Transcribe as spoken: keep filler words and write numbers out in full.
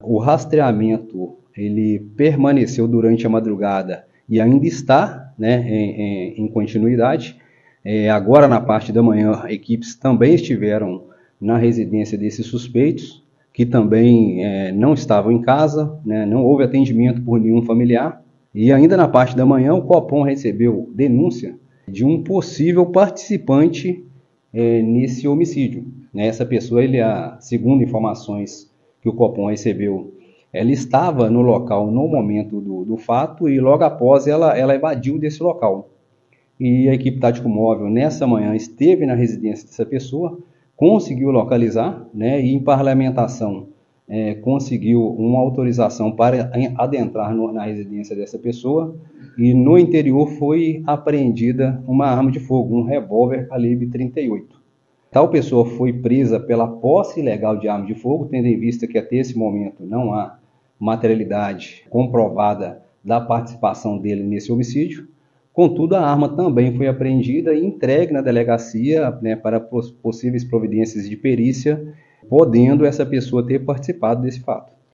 o rastreamento ele permaneceu durante a madrugada e ainda está, né, em, em, em continuidade. É, agora, na parte da manhã, equipes também estiveram na residência desses suspeitos, que também é, não estavam em casa, né, não houve atendimento por nenhum familiar. E ainda na parte da manhã, o Copom recebeu denúncia de um possível participante é, nesse homicídio. Né? Essa pessoa, ele, a, segundo informações que o Copom recebeu, ela estava no local no momento do, do fato e logo após ela, ela evadiu desse local. E a equipe tático móvel nessa manhã esteve na residência dessa pessoa, conseguiu localizar, né, e em parlamentação é, conseguiu uma autorização para adentrar no, na residência dessa pessoa, e no interior foi apreendida uma arma de fogo, um revólver calibre trinta e oito. Tal pessoa foi presa pela posse ilegal de arma de fogo, tendo em vista que até esse momento não há materialidade comprovada da participação dele nesse homicídio. Contudo, a arma também foi apreendida e entregue na delegacia, né, para possíveis providências de perícia, podendo essa pessoa ter participado desse fato.